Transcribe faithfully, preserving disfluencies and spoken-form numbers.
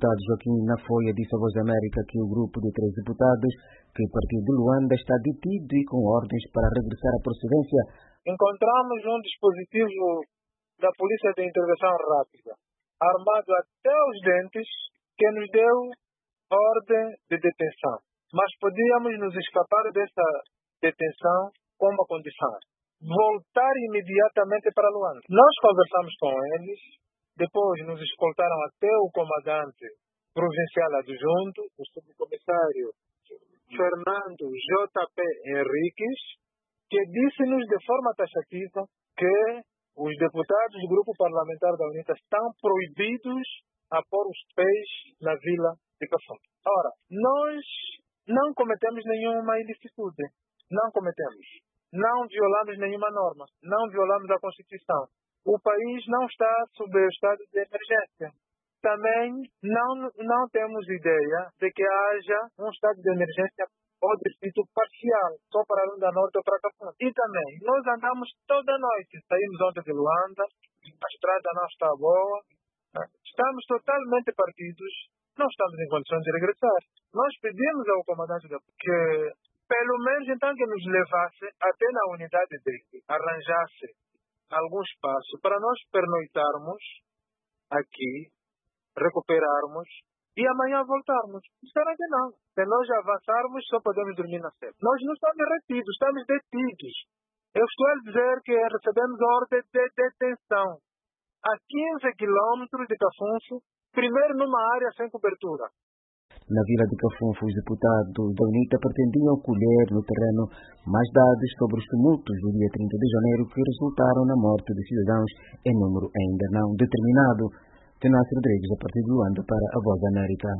deputado Joaquim Nafoia disse à Voz da América que o grupo de três deputados que o partido de Luanda está detido e com ordens para regressar à procedência. Encontramos um dispositivo da Polícia de Intervenção Rápida, armado até os dentes, que nos deu ordem de detenção. Mas podíamos nos escapar dessa detenção com uma condição: voltar imediatamente para Luanda. Nós conversamos com eles, depois nos escoltaram até o comandante provincial adjunto, o subcomissário Fernando J P Henriques, que disse-nos de forma taxativa que os deputados do grupo parlamentar da UNITA estão proibidos a pôr os pés na vila de Cafom. Ora, nós não cometemos nenhuma ilicitude, não cometemos, não violamos nenhuma norma, não violamos a Constituição. O país não está sob o estado de emergência. Também não, não temos ideia de que haja um estado de emergência ou de sítio parcial, só para Luanda Norte ou para Cafom. E também, nós andamos toda noite, saímos ontem de Luanda, a estrada não está boa, estamos totalmente partidos, não estamos em condições de regressar. Nós pedimos ao comandante da que, pelo menos então, que nos levasse até na unidade dele, arranjasse algum espaço para nós pernoitarmos aqui, recuperarmos e amanhã voltarmos. Será que não? Se nós avançarmos, só podemos dormir na sede. Nós não estamos retidos, estamos detidos. Eu estou a dizer que recebemos ordem de detenção a quinze quilômetros de Cafunfo, primeiro numa área sem cobertura. Na vila de Cafunfo, os deputados da UNITA pretendiam colher no terreno mais dados sobre os tumultos do dia trinta de janeiro que resultaram na morte de cidadãos em número ainda não determinado. Tenassi Rodrigues, a partir de Luanda, para a Voz da América.